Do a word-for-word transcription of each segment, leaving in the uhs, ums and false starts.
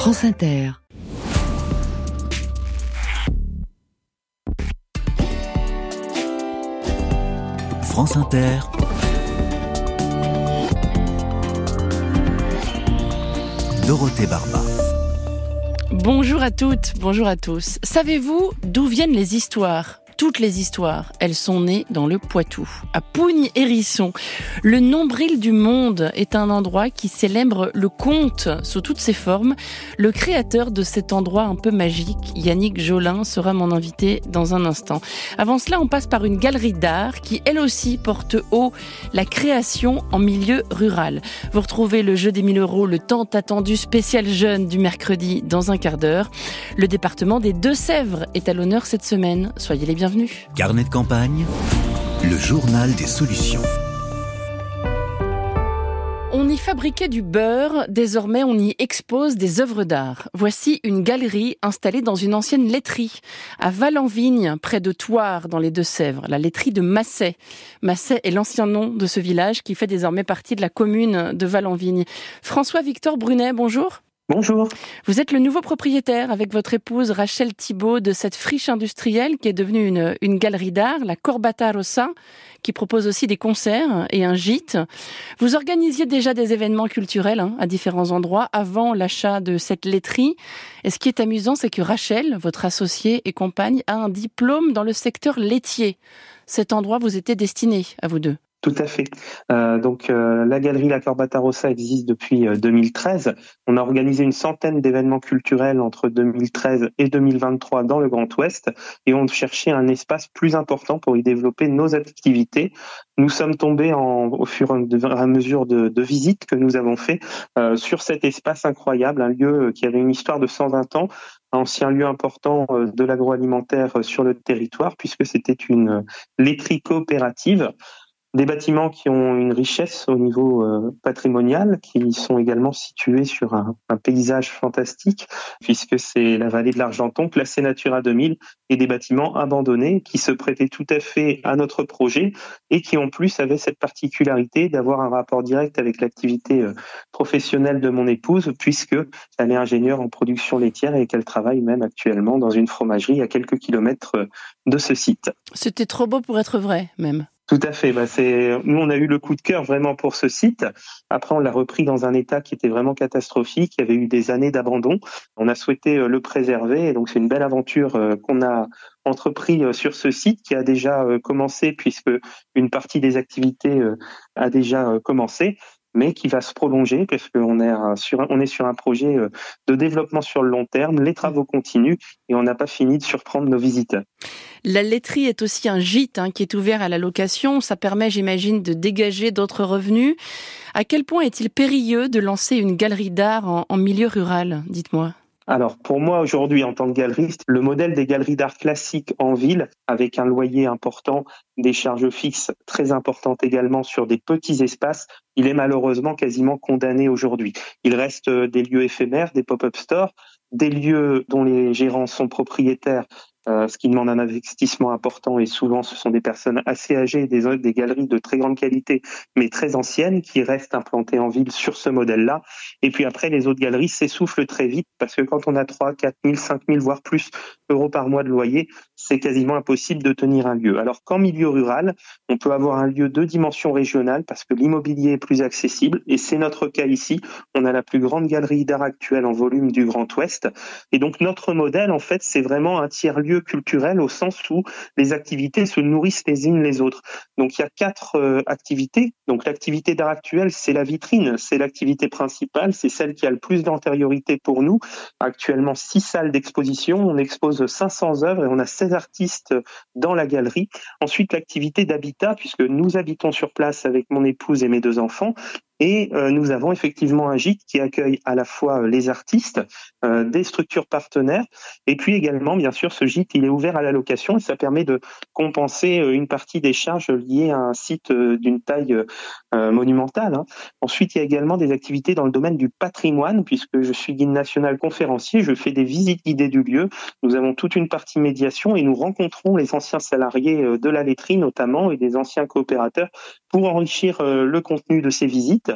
France Inter. France Inter. Dorothée Barba. Bonjour à toutes, bonjour à tous. Savez-vous d'où viennent les histoires ? Toutes les histoires, elles sont nées dans le Poitou, à Pougne-Hérisson. Le nombril du monde est un endroit qui célèbre le conte sous toutes ses formes. Le créateur de cet endroit un peu magique, Yannick Jolin, sera mon invité dans un instant. Avant cela, on passe par une galerie d'art qui, elle aussi, porte haut la création en milieu rural. Vous retrouvez le jeu des mille euros, le tant attendu spécial jeune du mercredi dans un quart d'heure. Le département des Deux-Sèvres est à l'honneur cette semaine. Soyez les bienvenus. Carnet de campagne, le journal des solutions. On y fabriquait du beurre, désormais on y expose des œuvres d'art. Voici une galerie installée dans une ancienne laiterie, à Val-en-Vigne, près de Thouars, dans les Deux-Sèvres, la laiterie de Masset. Masset est l'ancien nom de ce village qui fait désormais partie de la commune de Val-en-Vigne. François-Victor Brunet, bonjour. Bonjour. Vous êtes le nouveau propriétaire avec votre épouse Rachel Thibault de cette friche industrielle qui est devenue une, une galerie d'art, la Corbata Rossa, qui propose aussi des concerts et un gîte. Vous organisiez déjà des événements culturels hein, à différents endroits avant l'achat de cette laiterie. Et ce qui est amusant, c'est que Rachel, votre associée et compagne, a un diplôme dans le secteur laitier. Cet endroit vous était destiné à vous deux. Tout à fait. Euh, donc euh, la galerie La Corbata Rossa existe depuis euh, deux mille treize. On a organisé une centaine d'événements culturels entre deux mille treize et deux mille vingt-trois dans le Grand Ouest et on cherchait un espace plus important pour y développer nos activités. Nous sommes tombés en, au fur et à mesure de, de visites que nous avons fait euh, sur cet espace incroyable, un lieu qui avait une histoire de cent vingt ans, un ancien lieu important euh, de l'agroalimentaire sur le territoire puisque c'était une laiterie coopérative. Des bâtiments qui ont une richesse au niveau euh, patrimonial, qui sont également situés sur un, un paysage fantastique, puisque c'est la vallée de l'Argenton, classée Natura deux mille, et des bâtiments abandonnés qui se prêtaient tout à fait à notre projet et qui en plus avaient cette particularité d'avoir un rapport direct avec l'activité euh, professionnelle de mon épouse, puisque elle est ingénieure en production laitière et qu'elle travaille même actuellement dans une fromagerie à quelques kilomètres de ce site. C'était trop beau pour être vrai, même. Tout à fait. Bah c'est nous on a eu le coup de cœur vraiment pour ce site. Après on l'a repris dans un état qui était vraiment catastrophique. Il y avait eu des années d'abandon. On a souhaité le préserver et donc c'est une belle aventure qu'on a entrepris sur ce site qui a déjà commencé puisque une partie des activités a déjà commencé, mais qui va se prolonger parce qu'on est sur on est sur un projet de développement sur le long terme. Les travaux continuent et on n'a pas fini de surprendre nos visiteurs. La laiterie est aussi un gîte hein, qui est ouvert à la location. Ça permet, j'imagine, de dégager d'autres revenus. À quel point est-il périlleux de lancer une galerie d'art en, en milieu rural ? Dites-moi. Alors, pour moi, aujourd'hui, en tant que galeriste, le modèle des galeries d'art classiques en ville, avec un loyer important, des charges fixes très importantes également sur des petits espaces, il est malheureusement quasiment condamné aujourd'hui. Il reste des lieux éphémères, des pop-up stores, des lieux dont les gérants sont propriétaires, Euh, ce qui demande un investissement important et souvent ce sont des personnes assez âgées, des, des galeries de très grande qualité mais très anciennes qui restent implantées en ville sur ce modèle-là. Et puis après les autres galeries s'essoufflent très vite parce que quand on a trois, quatre mille, cinq mille voire plus euros par mois de loyer, c'est quasiment impossible de tenir un lieu. Alors qu'en milieu rural, on peut avoir un lieu de dimension régionale parce que l'immobilier est plus accessible et c'est notre cas ici. On a la plus grande galerie d'art actuelle en volume du Grand Ouest et donc notre modèle en fait c'est vraiment un tiers-lieu culturel au sens où les activités se nourrissent les unes les autres. Donc il y a quatre euh, activités. Donc l'activité d'art actuelle, c'est la vitrine, c'est l'activité principale, c'est celle qui a le plus d'antériorité pour nous. Actuellement, six salles d'exposition, on expose cinq cents œuvres et on a seize artistes dans la galerie. Ensuite, l'activité d'habitat, puisque nous habitons sur place avec mon épouse et mes deux enfants. Et euh, nous avons effectivement un gîte qui accueille à la fois euh, les artistes, euh, des structures partenaires, et puis également, bien sûr, ce gîte, il est ouvert à la location et ça permet de compenser euh, une partie des charges liées à un site euh, d'une taille euh, monumentale. Hein. Ensuite, il y a également des activités dans le domaine du patrimoine, puisque je suis guide national conférencier, je fais des visites guidées du lieu. Nous avons toute une partie médiation et nous rencontrons les anciens salariés euh, de la laiterie notamment et des anciens coopérateurs pour enrichir euh, le contenu de ces visites.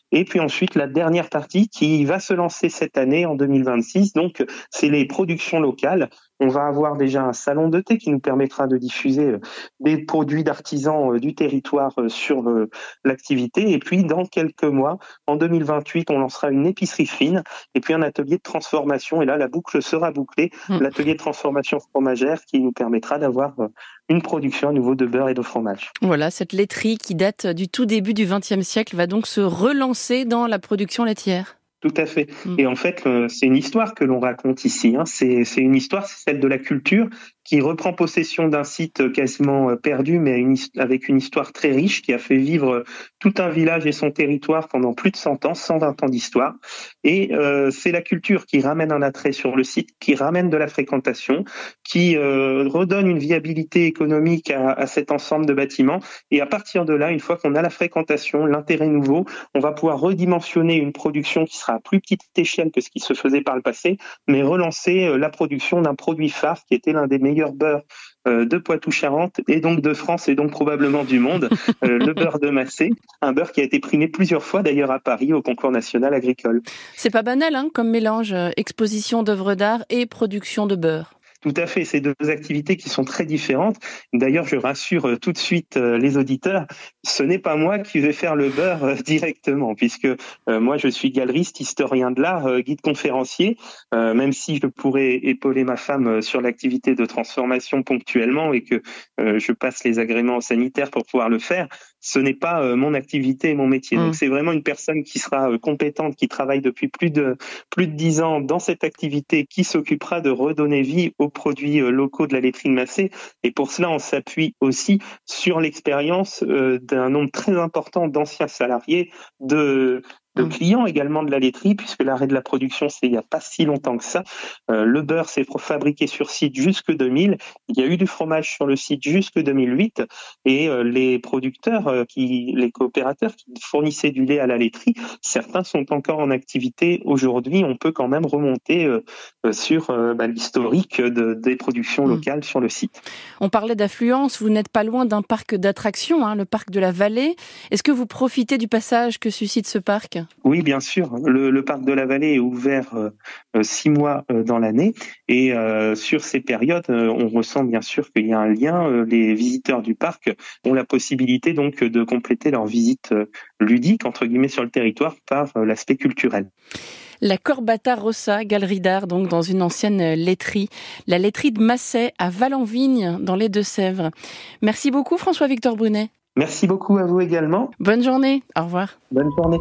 Et puis ensuite, la dernière partie qui va se lancer cette année en deux mille vingt-six, donc c'est les productions locales. On va avoir déjà un salon de thé qui nous permettra de diffuser des produits d'artisans du territoire sur l'activité. Et puis, dans quelques mois, en deux mille vingt-huit, on lancera une épicerie fine et puis un atelier de transformation. Et là, la boucle sera bouclée. Mmh. L'atelier de transformation fromagère qui nous permettra d'avoir une production à nouveau de beurre et de fromage. Voilà, cette laiterie qui date du tout début du vingtième siècle va donc se relancer dans la production laitière. Tout à fait. Et en fait, c'est une histoire que l'on raconte ici. Hein. C'est, c'est une histoire, c'est celle de la culture qui reprend possession d'un site quasiment perdu, mais une, avec une histoire très riche qui a fait vivre tout un village et son territoire pendant plus de cent ans, cent vingt ans d'histoire. Et euh, c'est la culture qui ramène un attrait sur le site, qui ramène de la fréquentation, qui euh, redonne une viabilité économique à, à cet ensemble de bâtiments. Et à partir de là, une fois qu'on a la fréquentation, l'intérêt nouveau, on va pouvoir redimensionner une production qui sera à plus petite échelle que ce qui se faisait par le passé, mais relancer la production d'un produit phare qui était l'un des meilleurs beurre de Poitou-Charentes et donc de France et donc probablement du monde, euh, le beurre de Macé, un beurre qui a été primé plusieurs fois d'ailleurs à Paris au concours national agricole. C'est pas banal hein, comme mélange, exposition d'œuvres d'art et production de beurre. Tout à fait, c'est deux activités qui sont très différentes. D'ailleurs, je rassure tout de suite les auditeurs, ce n'est pas moi qui vais faire le beurre directement, puisque euh, moi je suis galeriste, historien de l'art, euh, guide conférencier, euh, même si je pourrais épauler ma femme sur l'activité de transformation ponctuellement et que euh, je passe les agréments sanitaires pour pouvoir le faire, ce n'est pas euh, mon activité et mon métier. Mmh. Donc c'est vraiment une personne qui sera euh, compétente, qui travaille depuis plus de plus de dix ans dans cette activité, qui s'occupera de redonner vie aux produits locaux de la laiterie de Macé. Et pour cela, on s'appuie aussi sur l'expérience euh, d'un nombre très important d'anciens salariés, de de clients également de la laiterie, puisque l'arrêt de la production, c'est il n'y a pas si longtemps que ça. Euh, le beurre s'est fabriqué sur site jusque deux mille. Il y a eu du fromage sur le site jusque deux mille huit. Et euh, les producteurs, euh, qui, les coopérateurs qui fournissaient du lait à la laiterie, certains sont encore en activité aujourd'hui. On peut quand même remonter euh, sur euh, bah, l'historique de, des productions locales mmh. sur le site. On parlait d'affluence. Vous n'êtes pas loin d'un parc d'attractions, hein, le parc de la Vallée. Est-ce que vous profitez du passage que suscite ce parc ? Oui, bien sûr. Le, le parc de la Vallée est ouvert euh, six mois euh, dans l'année et euh, sur ces périodes, euh, on ressent bien sûr qu'il y a un lien. Euh, les visiteurs du parc ont la possibilité donc de compléter leur visite euh, ludique entre guillemets sur le territoire par euh, l'aspect culturel. La Corbata Rossa, galerie d'art, donc dans une ancienne laiterie, la laiterie de Macé à Val-en-Vigne, dans les Deux-Sèvres. Merci beaucoup François-Victor Brunet. Merci beaucoup à vous également. Bonne journée, au revoir. Bonne journée.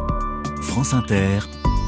France Inter,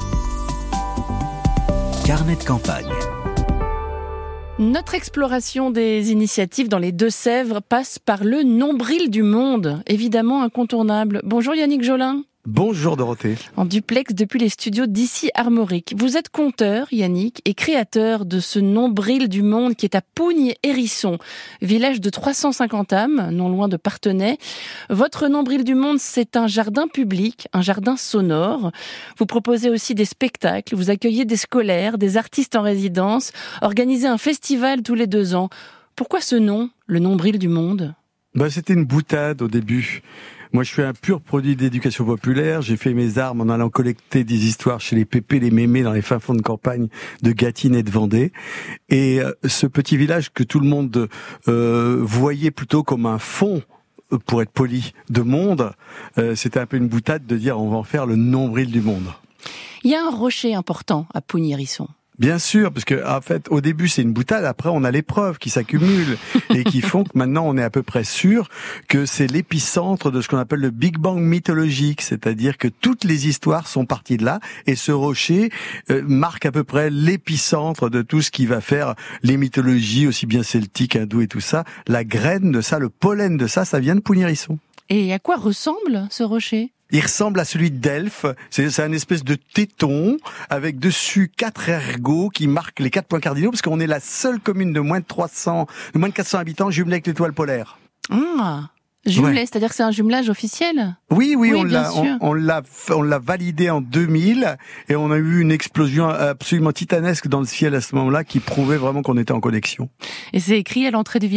carnet de campagne. Notre exploration des initiatives dans les Deux-Sèvres passe par le nombril du monde, évidemment incontournable. Bonjour Yannick Jolin. Bonjour Dorothée. En duplex depuis les studios d'Ici Armorique. Vous êtes conteur, Yannick, et créateur de ce nombril du monde qui est à Pougne-Hérisson, village de trois cent cinquante âmes, non loin de Parthenay. Votre nombril du monde, c'est un jardin public, un jardin sonore. Vous proposez aussi des spectacles, vous accueillez des scolaires, des artistes en résidence, organisez un festival tous les deux ans. Pourquoi ce nom, le nombril du monde ? Bah, c'était une boutade au début. Moi, je suis un pur produit d'éducation populaire. J'ai fait mes armes en allant collecter des histoires chez les pépés, les mémés dans les fins fonds de campagne de Gâtine et de Vendée. Et euh, ce petit village que tout le monde euh, voyait plutôt comme un fond, pour être poli, de monde, euh, c'était un peu une boutade de dire on va en faire le nombril du monde. Il y a un rocher important à Pougne-Hérisson. Bien sûr, parce que en fait, au début c'est une boutade, après on a les preuves qui s'accumulent et qui font que maintenant on est à peu près sûr que c'est l'épicentre de ce qu'on appelle le Big Bang mythologique, c'est-à-dire que toutes les histoires sont parties de là et ce rocher euh, marque à peu près l'épicentre de tout ce qui va faire les mythologies, aussi bien celtiques, hindoues et tout ça. La graine de ça, le pollen de ça, ça vient de Pougne-Hérisson. Et à quoi ressemble ce rocher ? Il ressemble à celui de Delphes. C'est, c'est un espèce de téton avec dessus quatre ergots qui marquent les quatre points cardinaux parce qu'on est la seule commune de moins de trois cents, de moins de quatre cents habitants jumelée avec l'étoile polaire. Ah, jumelé, ouais. C'est-à-dire que c'est un jumelage officiel ? Oui, oui, oui on l'a, on, on l'a, on l'a validé en deux mille et on a eu une explosion absolument titanesque dans le ciel à ce moment-là qui prouvait vraiment qu'on était en connexion. Et c'est écrit à l'entrée du village ?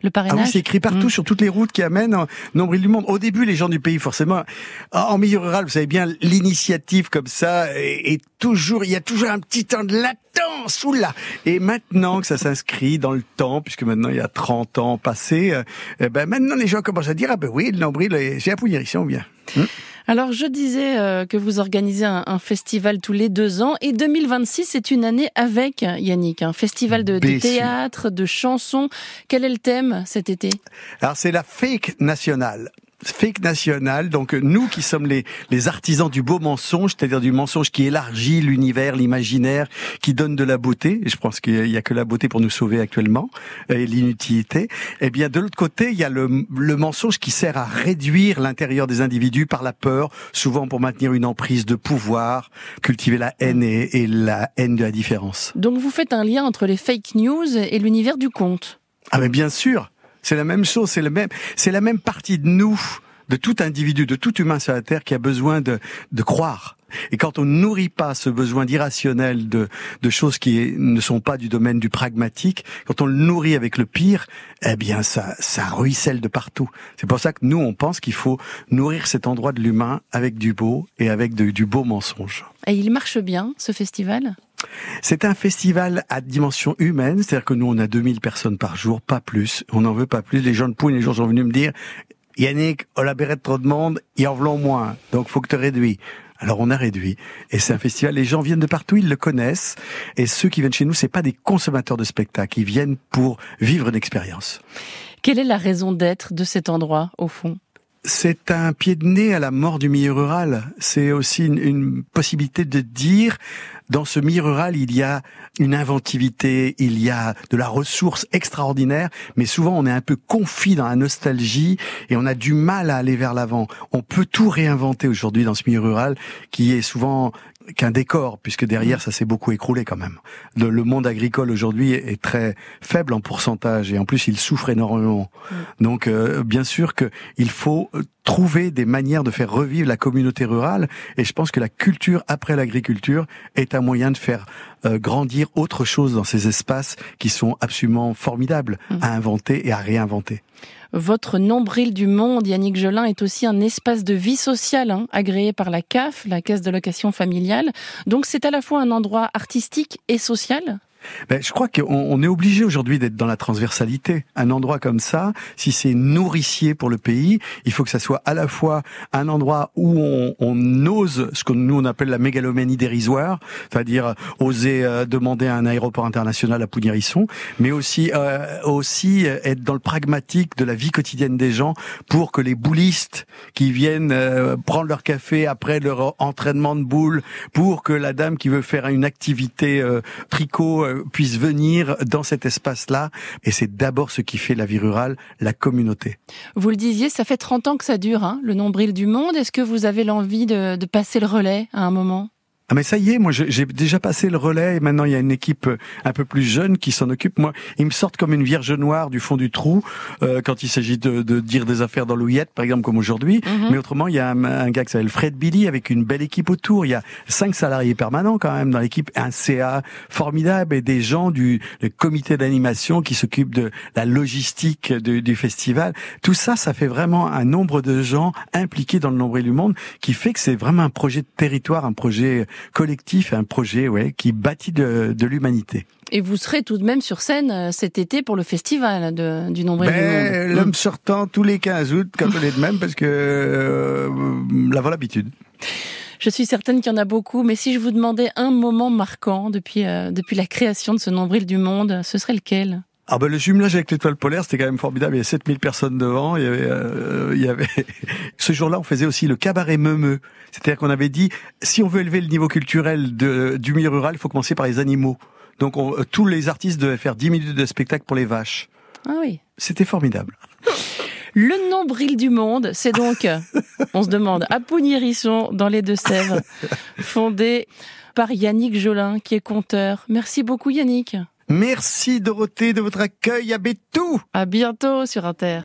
Le parrainage. Ah oui, c'est écrit partout, mmh. sur toutes les routes qui amènent un nombril du monde. Au début, les gens du pays, forcément, en milieu rural, vous savez bien, l'initiative comme ça est, est toujours, il y a toujours un petit temps de latence, oula. Et maintenant que ça s'inscrit dans le temps, puisque maintenant il y a trente ans passés, euh, ben maintenant les gens commencent à dire, ah ben oui, le nombril, c'est à Pouilly-Hérisson, bien. Mmh. Alors, je disais euh, que vous organisez un, un festival tous les deux ans, et deux mille vingt-six, c'est une année avec, Yannick, un festival de, de théâtre, de chansons. Quel est le thème cet été ? Alors, c'est la Fake Nationale. Fake national, donc nous qui sommes les, les artisans du beau mensonge, c'est-à-dire du mensonge qui élargit l'univers, l'imaginaire, qui donne de la beauté, et je pense qu'il y a que la beauté pour nous sauver actuellement, et l'inutilité. Et bien de l'autre côté, il y a le, le mensonge qui sert à réduire l'intérieur des individus par la peur, souvent pour maintenir une emprise de pouvoir, cultiver la haine et, et la haine de la différence. Donc vous faites un lien entre les fake news et l'univers du conte. Ah mais bien sûr. C'est la même chose, c'est le même, c'est la même partie de nous, de tout individu, de tout humain sur la Terre qui a besoin de, de croire. Et quand on nourrit pas ce besoin d'irrationnel, de, de choses qui ne sont pas du domaine du pragmatique, quand on le nourrit avec le pire, eh bien, ça, ça ruisselle de partout. C'est pour ça que nous, on pense qu'il faut nourrir cet endroit de l'humain avec du beau et avec de, du beau mensonge. Et il marche bien, ce festival ? C'est un festival à dimension humaine, c'est-à-dire que nous, on a deux mille personnes par jour, pas plus. On n'en veut pas plus. Les gens de Pouilly, les gens sont venus me dire, Yannick, on a béret trop de monde, ils en veulent moins, donc faut que tu réduis. Alors on a réduit, et c'est un festival, les gens viennent de partout, ils le connaissent, et ceux qui viennent chez nous, c'est pas des consommateurs de spectacles, ils viennent pour vivre une expérience. Quelle est la raison d'être de cet endroit, au fond ? C'est un pied de nez à la mort du milieu rural. C'est aussi une, une possibilité de dire, dans ce milieu rural, il y a une inventivité, il y a de la ressource extraordinaire, mais souvent on est un peu confit dans la nostalgie et on a du mal à aller vers l'avant. On peut tout réinventer aujourd'hui dans ce milieu rural qui est souvent qu'un décor, puisque derrière ça s'est beaucoup écroulé quand même. Le, le monde agricole aujourd'hui est très faible en pourcentage et en plus il souffre énormément. Mmh. Donc euh, bien sûr que il faut trouver des manières de faire revivre la communauté rurale, et je pense que la culture après l'agriculture est un moyen de faire euh, grandir autre chose dans ces espaces qui sont absolument formidables mmh. à inventer et à réinventer. Votre nombril du monde, Yannick Jolin, est aussi un espace de vie sociale, hein, agréé par la C A F, la Caisse d'allocation familiale. Donc c'est à la fois un endroit artistique et social ? Ben, je crois qu'on on est obligé aujourd'hui d'être dans la transversalité. Un endroit comme ça, si c'est nourricier pour le pays, il faut que ça soit à la fois un endroit où on, on ose ce que nous on appelle la mégalomanie dérisoire, c'est-à-dire oser euh, demander un aéroport international à Pouilly-Hérisson, mais aussi euh, aussi être dans le pragmatique de la vie quotidienne des gens pour que les boulistes qui viennent euh, prendre leur café après leur entraînement de boules, pour que la dame qui veut faire une activité euh, tricot euh, puisse venir dans cet espace-là. Et c'est d'abord ce qui fait la vie rurale, la communauté. Vous le disiez, ça fait trente ans que ça dure, hein, le nombril du monde. Est-ce que vous avez l'envie de, de passer le relais à un moment ? Ah mais ça y est, moi j'ai déjà passé le relais et maintenant il y a une équipe un peu plus jeune qui s'en occupe. Moi, ils me sortent comme une vierge noire du fond du trou euh, quand il s'agit de, de dire des affaires dans l'ouillette, par exemple comme aujourd'hui. Mm-hmm. Mais autrement, il y a un, un gars qui s'appelle Fred Billy avec une belle équipe autour. Il y a cinq salariés permanents quand même dans l'équipe, un C A formidable et des gens du, du comité d'animation qui s'occupent de la logistique du, du festival. Tout ça, ça fait vraiment un nombre de gens impliqués dans le nombril du monde qui fait que c'est vraiment un projet de territoire, un projet collectif, un projet ouais, qui bâtit de, de l'humanité. Et vous serez tout de même sur scène cet été pour le festival de, du nombril ben, du monde. L'homme mmh. sortant tous les quinze août, quand on est de même, parce que euh, l'avons l'habitude. Je suis certaine qu'il y en a beaucoup, mais si je vous demandais un moment marquant depuis, euh, depuis la création de ce nombril du monde, ce serait lequel ? Ah ben le jumelage avec l'étoile polaire, c'était quand même formidable. Il y avait sept mille personnes devant. Il y avait, euh, il y avait. Ce jour-là, on faisait aussi le cabaret meumeux. C'est-à-dire qu'on avait dit, si on veut élever le niveau culturel de, du milieu rural, il faut commencer par les animaux. Donc on, tous les artistes devaient faire dix minutes de spectacle pour les vaches. Ah oui. C'était formidable. Le nombril du monde, c'est donc, on se demande, à Pouilly-Hérisson, dans les Deux-Sèvres, fondé par Yannick Jolin, qui est conteur. Merci beaucoup Yannick. Merci Dorothée de votre accueil à Béthou. À bientôt sur Inter.